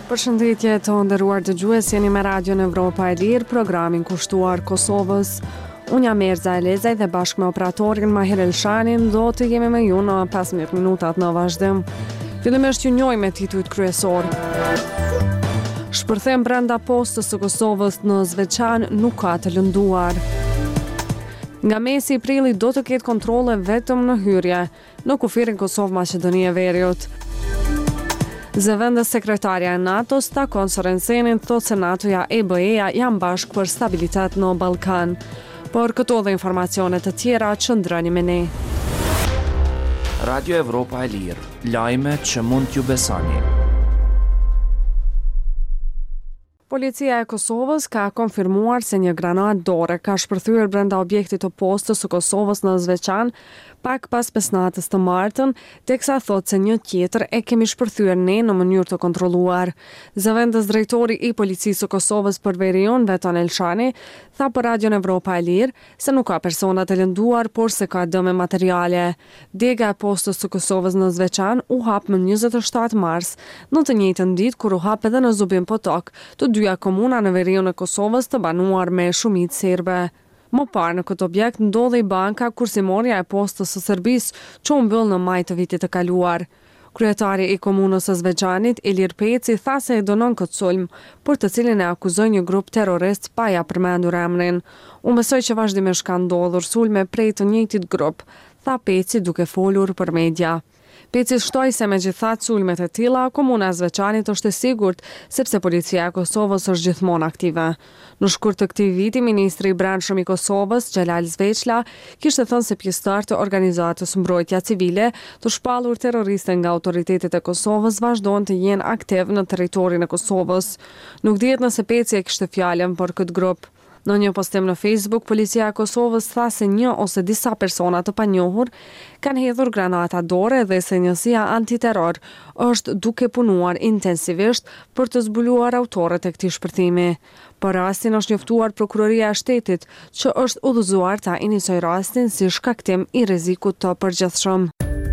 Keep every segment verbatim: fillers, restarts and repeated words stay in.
Përshëndetje të nderuar dëgjues, jeni me Radion Evropa e Lirë, programin kushtuar Kosovës. Unë jam Erza Elezaj dhe bashkë me operatorin Mahir Elshanin do të jemi me ju në pesëmbëdhjetë minutat në vazhdim. Fillimisht ju njohim me titujt kryesor. Shpërthim brenda postës së Kosovës në Zveçan nuk ka të lënduar. Nga mesi i prillit do të ketë kontrolle vetëm në hyrje në kufirin Kosovë-Maqedonia e Veriut. Zëvendës sekretarja e NATO-s takon Sorensenin, thotë se NATO-ja e B E-ja janë bashkë për stabilitet në Ballkan. Por këto dhe informacione të tjera qëndroni me ne. Radio Evropa e Lirë, lajme që mund t'ju besoni. Policia e Kosovës ka konfirmuar se një granat dore ka shpërthyer brenda objektit të postës së Kosovës në Zveçan pak pas pesnatës të martën, teksa thotë se një tjetër e kemi shpërthyer ne në mënyrë të kontrolluar. Zëvendës drejtori i policisë së Kosovës për Veriun, Veton Elshani, tha për Radion Evropa e Lirë se nuk ka persona të lënduar, por se ka dëme materiale. Dega e postës së Kosovës në Zveçan u hap më njëzet e shtatë mars, në të njëjtën ditë kur u hap edhe në Zubin Potok, të dyja komuna në veriun e Kosovës të banuar me shumicë serbe. Më parë në këtë objekt ndodhej banka kursimorja e postës së Serbisë që u mbyll në maj të vitit të kaluar. Kryetari i komunës së Zveçanit, Ilir Peci, tha se e dënon këtë sulm, për të cilin e akuzoi një grup terrorist pa ja përmendur emrin. U mësoj që vazhdimisht ka ndodhur sulme prej të njëjtit grup, tha Peci duke folur për media. Peci shtoi se megjithatë sulmet e tilla, komuna e Zveçanit është e sigurt, sepse policia e Kosovës është gjithmonë aktive. Në shkurt të këtij viti, ministri i brendshëm i Kosovës, Xhelal Zveçla, kishte thënë se pjesëtar të organizatës Mbrojtja Civile, të shpallur terroriste nga autoritetet e Kosovës, vazhdojnë të jenë aktiv në territorin e Kosovës. Nuk dihet nëse Peci e kishte fjalën për këtë grup. Në një postim në Facebook, policia e Kosovës tha se një ose disa persona të panjohur kanë hedhur granata dore dhe se njësia antiterror është duke punuar intensivisht për të zbuluar autorët e këtij shpërthimi. Për rastin është njoftuar prokuroria e shtetit, që është udhëzuar ta inicojë rastin si shkaktim i rrezikut të përgjithshëm.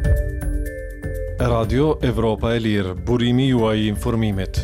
Radio Evropa e Lirë, burimi juaj i informimit.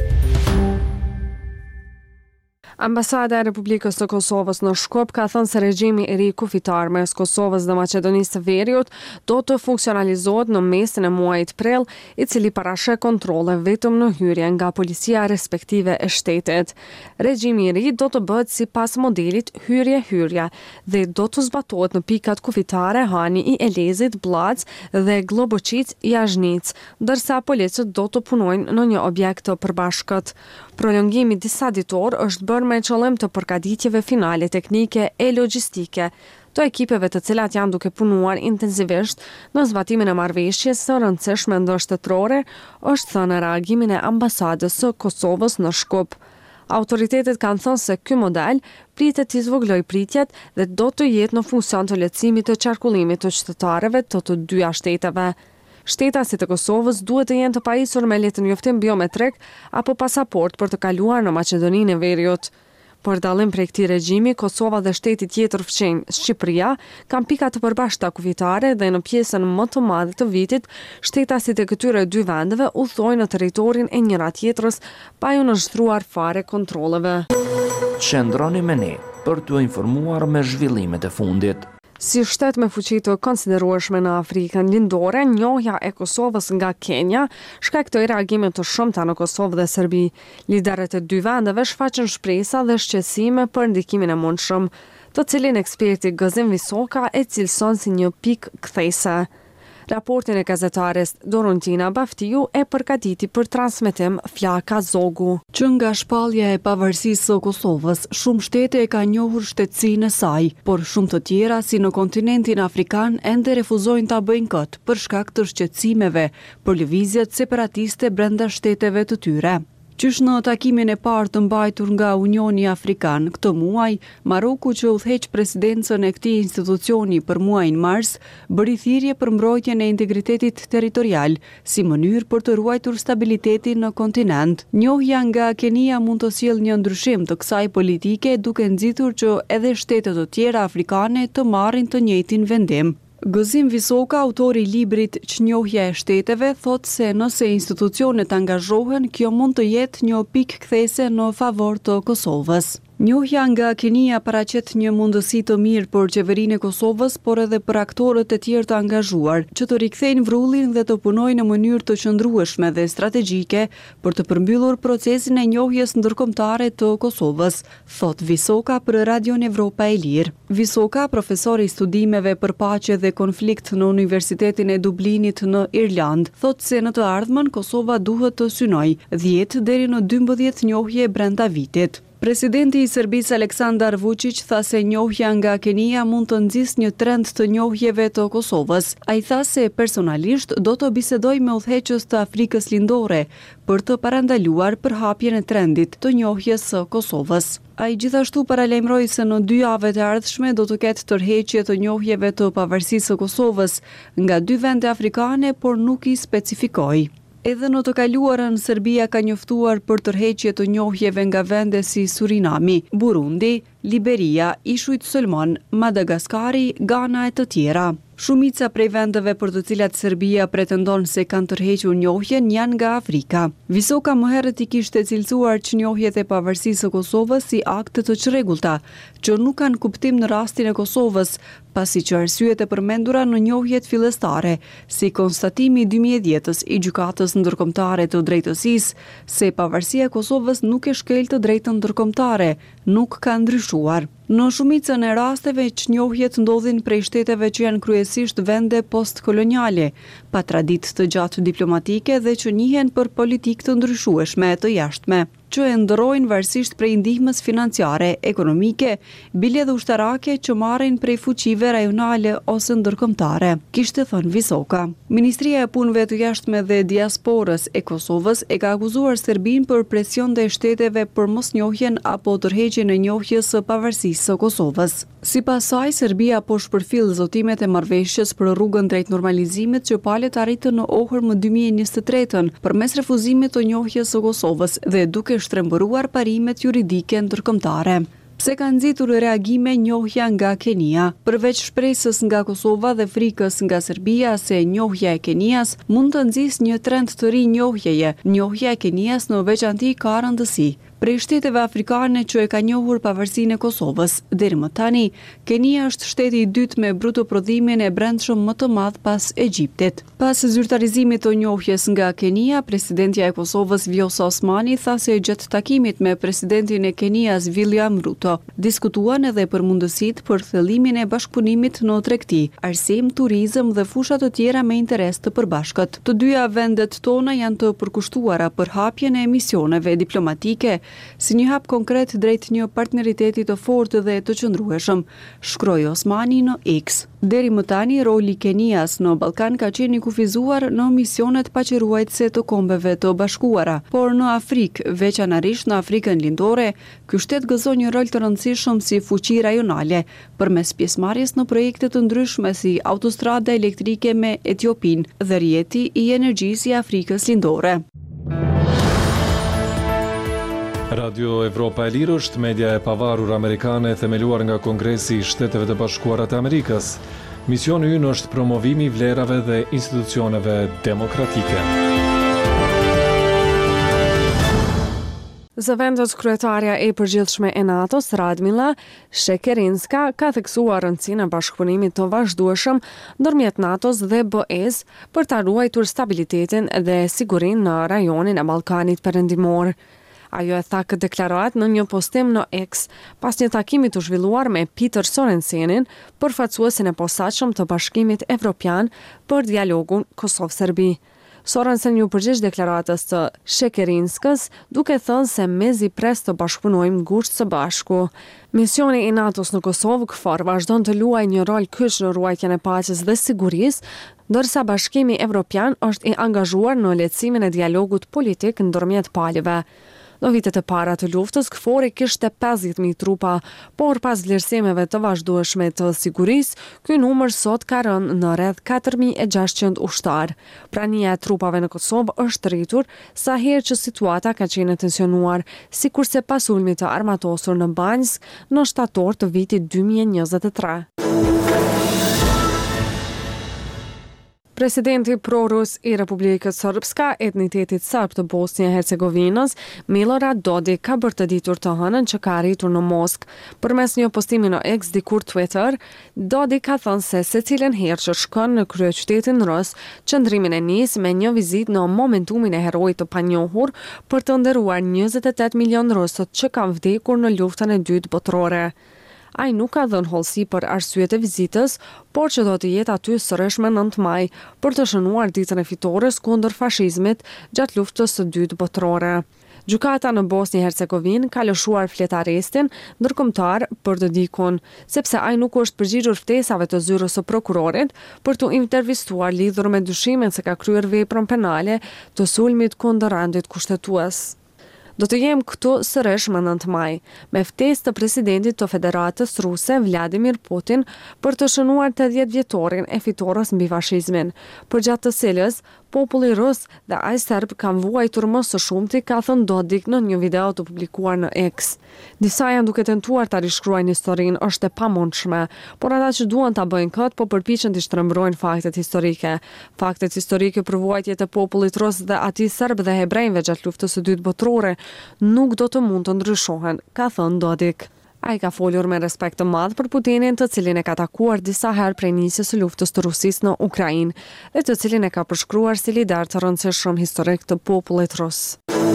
Ambasada e Republikës së Kosovës në Shkup ka thënë se regjimi i ri kufitar mes Kosovës dhe Maqedonisë së Veriut do të funksionalizohet në mesin e muajit prill, i cili parasheh kontrolle vetëm në hyrje nga policia respektive e shtetit. Regjimi i ri do të bëhet sipas modelit hyrje-hyrje dhe do të zbatohet në pikat kufitare Hani i Elezit, Blac dhe Globoqic i Azhnic, ndërsa policët do të punojnë në një objekt të përbashkët. Prolongimi disa ditor është bërë me qëllim të përgatitjeve finale teknike e logjistike të ekipeve të cilat janë duke punuar intensivisht në zbatimin e marrëveshjes së rëndësishme ndërshtetërore, është thënë në reagimin e ambasadës së Kosovës në Shkup. Autoritetet kanë thënë se ky model pritet të zvogëlojë pritjet dhe do të jetë në funksion të lehtësimit të qarkullimit të qytetarëve të të dyja shteteve. Shtetasit e Kosovës duhet të jenë të pajisur me letë njoftim biometrik apo pasaport për të kaluar në Maqedoninë e Veriut. Për dallim prej këtij regjimi, Kosova dhe shteti tjetër fqinj, Shqipëria, kanë pika të përbashkëta kufitare dhe në pjesën më të madhe të vitit, shtetasit e këtyre dy vendeve udhtojnë në territorin e njëra tjetrës pa ju nënshtruar fare kontrolleve. Qëndroni me ne për t'u informuar me zhvillimet e fundit. Si shtet me fuqi të konsiderueshme në Afrikën Lindore, njohja e Kosovës nga Kenja shkaktoi reagime të shumta në Kosovë dhe Serbi. Liderët e dy vendeve shfaqën shpresa dhe shqetësime për ndikimin e mundshëm, të cilin eksperti Gëzim Visoka e cilëson si një pikë kthese. Raportin e gazetares Dorontina Baftiu e përgatiti për transmetim Flaka Zogu. Që nga shpallja e pavarësisë së Kosovës, shumë shtete e ka njohur shtetësinë e saj, por shumë të tjera, si në kontinentin afrikan, ende refuzojnë ta bëjnë këtë për shkak të shqetësimeve për lëvizjet separatiste brenda shteteve të tyre. Qysh në takimin e parë të mbajtur nga Unioni Afrikan këtë muaj, Maroku që udhëheq presidencën e këtij institucioni për muajin mars, bëri thirrje për mbrojtjen e integritetit territorial si mënyrë për të ruajtur stabilitetin në kontinent. Njohja nga Kenia mund të sjellë një ndryshim të kësaj politike, duke nxitur që edhe shtete të tjera afrikane të marrin të njëjtin vendim. Gëzim Visoka, autori i librit Çnjohja e shteteve, thot se nëse institucionet angazhohen, kjo mund të jetë një pikë kthese në favor të Kosovës. Njohja nga Kenia paraqet një mundësi të mirë për qeverinë e Kosovës, por edhe për aktorët e tjerë të angazhuar, që të rikthejnë vrullin dhe të punojnë në mënyrë të qëndrueshme dhe strategjike për të përmbyllur procesin e njohjes ndërkombëtare të Kosovës, thot Visoka për Radion Evropa e Lirë. Visoka, profesor i studimeve për paqe dhe konflikt në Universitetin e Dublinit në Irland, thot se në të ardhmen Kosova duhet të synojë dhjetë deri në dymbëdhjetë njohje brenda vitit. Presidenti i Serbisë Aleksandar Vučić tha se njohja nga Kenia mund të nxjisë një trend të njohjeve të Kosovës. Ai tha se personalisht do të bisedojë me udhëheqës të Afrikës Lindore për të parandaluar përhapjen e trendit të njohjes së Kosovës. Ai gjithashtu paralajmëroi se në dy javët e ardhshme do të ketë tërheqje të njohjeve të pavarësisë së Kosovës nga dy vende afrikane, por nuk i specifikoi. Edhe në të kaluarën, Serbia ka njoftuar për tërheqje të njohjeve nga vende si Surinami, Burundi, Liberia, Ishujt Solomon, Madagaskari, Ghana e të tjera. Shumica prej vendeve për të cilat Serbia pretendon se kanë tërhequr njohjen janë nga Afrika. Visoka më herët i kishte cilësuar çnjohjet e pavarësisë së Kosovës si akte të çrregullta, që nuk kanë kuptim në rastin e Kosovës, pasi që arsyet e përmendura në njohjet fillestare, si konstatimi i dy mijë e dhjetës i Gjykatës Ndërkombëtare të Drejtësisë, se pavarësia e Kosovës nuk e shkel të drejtën ndërkombëtare, nuk ka ndryshuar. Në shumicën e rasteve, çnjohjet ndodhin prej shteteve që janë kryesisht vende postkoloniale, pa traditë të gjatë diplomatike dhe që njihen për politikë të ndryshueshme të jashtme, që e ndërrojnë varësisht prej ndihmës financiare, ekonomike, bile dhe ushtarake që marrin prej fuqive rajonale ose ndërkombëtare, kishte thënë Visoka. Ministria e Punëve të Jashtme dhe Diasporës e Kosovës e ka akuzuar Serbinë për presion dhe shteteve për mosnjohjen apo tërheqjen e njohjes së pavarësisë së Kosovës. Sipas saj, Serbia po shpërfill zotimet e marrëveshjes për rrugën drejt normalizimit që palet arritën në ohër më dy mijë e njëzet e tretën përmes refuzimit të njohjes së Kosovës dhe duke shtrembëruar parimet juridike ndërkombëtare. Pse ka nxitur reagime njohja nga Kenia? Përveç shpresës nga Kosova dhe frikës nga Serbia se njohja e Kenias mund të nxjisë një trend të ri njohjeje, njohja e Kenias në veçanti ka rëndësi. Prej shteteve afrikane që e ka njohur pavarësinë e Kosovës, deri më tani, Kenia është shteti i dytë me bruto prodhimin e brendshëm më të madh pas Egjiptit. Pas zyrtarizimit të njohjes nga Kenia, presidentja e Kosovës Vjosa Osmani tha se gjatë takimit me presidentin e Kenias William Ruto, diskutuan edhe për mundësitë për thellimin e bashkëpunimit në tregti, arsim, turizëm dhe fusha të tjera me interes të përbashkët. Të dyja vendet tona janë të përkushtuara për hapjen e misioneve diplomatike si një hap konkret drejt një partneriteti të fortë dhe të qëndrueshëm, shkroi Osmani në X. Deri më tani, roli Kenias në Ballkan ka qenë i kufizuar në misionet paqëruajtëse të Kombeve të Bashkuara, por në Afrikë, veçanërisht në Afrikën Lindore, ky shtet gëzon një rol të rëndësishëm si fuqi rajonale, përmes pjesëmarrjes në projekte të ndryshme si autostrada elektrike me Etiopinë dhe rrjeti i energjisë i Afrikës Lindore. Radio Evropa e Lirë është media e pavarur amerikane themeluar nga Kongresi i Shteteve të Bashkuara të Amerikës. Misioni ynë është promovimi i vlerave dhe institucioneve demokratike. Zëvendës kryetaria e përgjithshme e NATO-s, Radmila Shekerinska, ka theksuar rëndësinë e bashkëpunimit të vazhdueshëm ndërmjet NATO-s dhe B E-s për ta ruajtur stabilitetin dhe sigurinë në rajonin e Ballkanit Perëndimor. Ajo e tha këtë deklaratë në një postim në X pas një takimi të zhvilluar me Peter Sorensenin, përfaqësuesin e posaçëm të Bashkimit Evropian për dialogun Kosovë-Serbi. Sorensen ju përgjigj deklaratës së Shekerinskës, duke thënë se mezi pres të bashkëpunojmë ngushtë së bashku. Misioni i NATO-s në Kosovë KFOR vazhdon të luajë një rol kyç në ruajtjen e paqes dhe sigurisë, ndërsa Bashkimi Evropian është i angazhuar në lehtësimin e dialogut politik ndërmjet palëve. Në vitet e para të luftës, KFOR-i kishte pesëdhjetë mijë trupa, por pas vlerësimeve të vazhdueshme të sigurisë, ky numër sot ka rënë në rreth katër mijë e gjashtëqind ushtar. Prania e trupave në Kosovë është rritur sa herë që situata ka qenë e tensionuar, sikurse pas ulmit të armatosur në Banjsk në shtator të vitit dy mijë e njëzet e tre. Presidenti pro-rus i Republikës Srpska, etnitetit serb të Bosnjë e Hercegovinës, Milorad Dodik ka bërë të ditur të hënën që ka arritur në Moskë. Përmes një postimi në X dikur Twitter, Dodik ka thënë se secilën herë që shkon në kryeqytetin rus, qëndrimin e nis me një vizitë në momentumin e heroit të panjohur për të nderuar njëzet e tetë milion rusët që kanë vdekur në luftën e dytë botërore. Ai nuk ka dhënë hollësi për arsyet e vizitës, por që do të jetë aty sërish më nëntë maj për të shënuar ditën e fitores kundër fashizmit gjatë luftës së dytë botërore. Gjykata në Bosnjë e Hercegovinë ka lëshuar fletarrestin ndërkombëtar për Dodikun, sepse ai nuk është përgjigjur ftesave të zyrës së prokurorit për të intervistuar lidhur me dyshimin se ka kryer veprën penale të sulmit kundër rendit kushtetues. Do të jem këtu sërish më nëntë maj, me ftesë të presidentit të Federatës Ruse, Vladimir Putin, për të shënuar tetëdhjetë vjetorin e fitores mbi fashizmin, për gjatë të cilës populli rus dhe ai serb kanë vuajtur më së shumti, ka thënë Dodik në një video të publikuar në X. Disa janë duke tentuar ta rishkruajnë historinë, është e pamundshme, por ata që duan ta bëjnë këtë po përpiqen të shtrembrojnë faktet historike. Faktet historike për vuajtjet e popullit rus dhe atij serb dhe hebrejve gjatë luftës së dytë botërore nuk do të mund të ndryshohen, ka thënë Dodik. Ai ka folur me respekt të madh për Putinin, të cilin e ka takuar disa herë prej nisjes së luftës të Rusisë në Ukrainë, dhe të cilin e ka përshkruar si lider të rëndësishëm historik të popullit rus.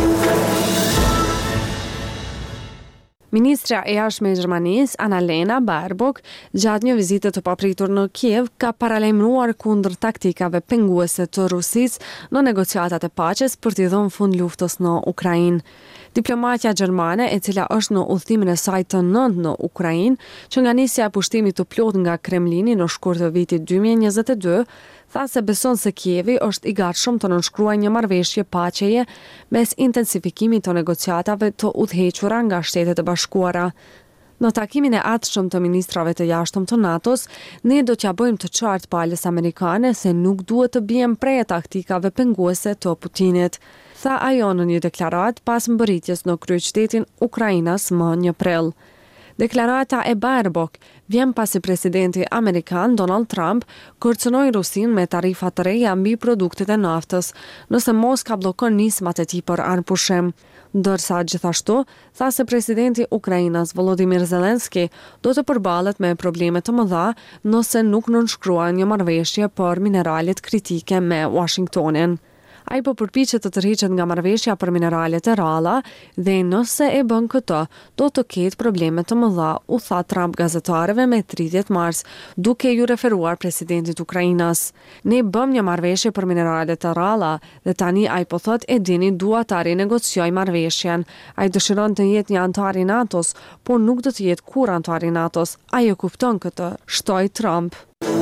Ministra e jashtme e Gjermanisë, Annalena Baerbock, gjatë një vizite të papritur në Kiev, ka paralajmëruar kundër taktikave penguese të Rusisë në negociatat e paqes për t'i dhënë fund luftës në Ukrainë. Diplomatja gjermane, e cila është në udhëtimin e saj të nëntë në Ukrainë, që nga nisja e pushtimit të plot nga Kremlini në shkurt të vitit dy mijë e njëzet e dy, tha se beson se Kievi është i gatshëm të nënshkruajë një marrëveshje paqeje mes intensifikimit të negociatave të udhëhequra nga Shtetet e Bashkuara. Në takimin e ardhshëm të ministrave të jashtëm të NATO-s, ne do t'ja bëjmë të qartë palës amerikane se nuk duhet të bijmë prej taktikave penguese të Putinit, tha ajo në një deklaratë pas mbërritjes në kryeqytetin Ukrainas më një prill. Deklarata e Baerbock vjen pasi presidenti amerikan Donald Trump kërcënoi Rusin me tarifa të reja mbi produktet e naftës, nëse Moska bllokon nismat e tij për armpushim. Ndërsa gjithashtu tha se presidenti Ukrainas Volodymyr Zelensky do të përballet me probleme të mëdha nëse nuk nënshkruan një marrëveshje për mineralet kritike me Washingtonin. Ai po përpiqet të tërhiqet nga marrëveshja për mineralet e ralla dhe nëse e bën këtë, do të ketë probleme të mëdha, u tha Trump gazetarëve me tridhjetë mars, duke ju referuar presidentit Ukrainas. Ne bëm një marrëveshje për mineralet e ralla dhe tani ai po thot e dini dua ta rinegocioj marrëveshjen. Ai dëshiron të jetë një antar i NATO-s, por nuk do të jetë kur antar i NATO-s. Ai e kupton këtë, shtoi Trump.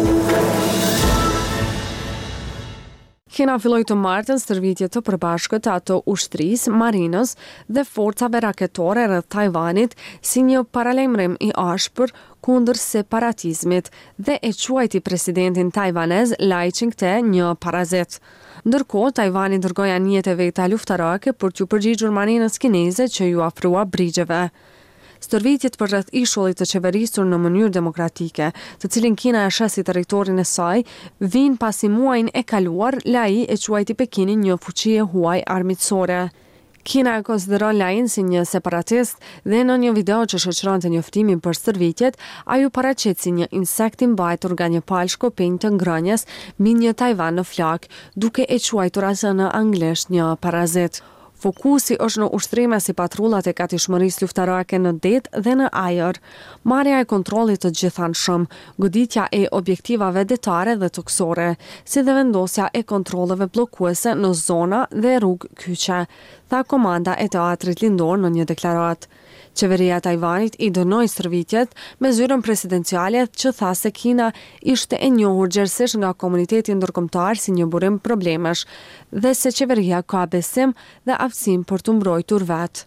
Kina filloi të martën stërvitje të përbashkëta të ushtrisë, marinës dhe forcave raketore rreth Tajvanit si një paralajmërim i ashpër kundër separatizmit dhe e quajti presidentin tajvanez Lai Ching-te një parazit. Ndërkohë, Tajvani dërgoi anijet e veta luftarake për t'u përgjigjur marinës kineze që ju afrua brigjeve. Stërvitjet për rreth ishullit të qeverisur në mënyrë demokratike, të cilin Kina e sheh si territorin e saj, vijnë pasi muajin e kaluar Lai e quajti Pekinin një fuqi e huaj armiqësore. Kina e konsideron Lain si një separatist dhe në një video që shoqëronte njoftimin për stërvitjet, ai u paraqet si një insekt i mbajtur nga një palë shkopinj të ngrënjes mbi një Tajvan në flak, duke e quajtur atë në anglisht një parazit. Fokusi është në ushtrime si patrullat e katishmërisë luftarake në det dhe në ajër, marrja e kontrollit të gjithanshëm, goditja e objektivave detare dhe toksore, si dhe vendosja e kontrolleve bllokuese në zona dhe rrugë kyçe, tha komanda e teatrit lindor në një deklaratë. Qeveria e Tajvanit i dënoi stërvitjet me zyrën presidenciale që tha se Kina ishte e njohur gjerësisht nga komuniteti ndërkombëtar si një burim problemesh dhe se qeveria ka besim dhe aftësim për të mbrojtur vetë.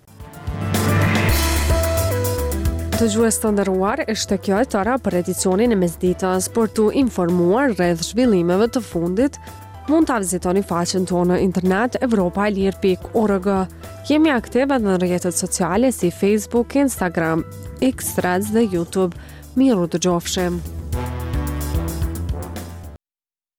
Dëgjues të nderuar, ishte kjo e tëra për edicionin e mesditës. Për t'u informuar rreth zhvillimeve të fundit, mund ta vizitoni faqen tonë në internet evropa e lirë pikë org. Jemi aktiv edhe në rrjetet sociale si Facebook, Instagram, X, Threads dhe YouTube. Miru dëgjofshim.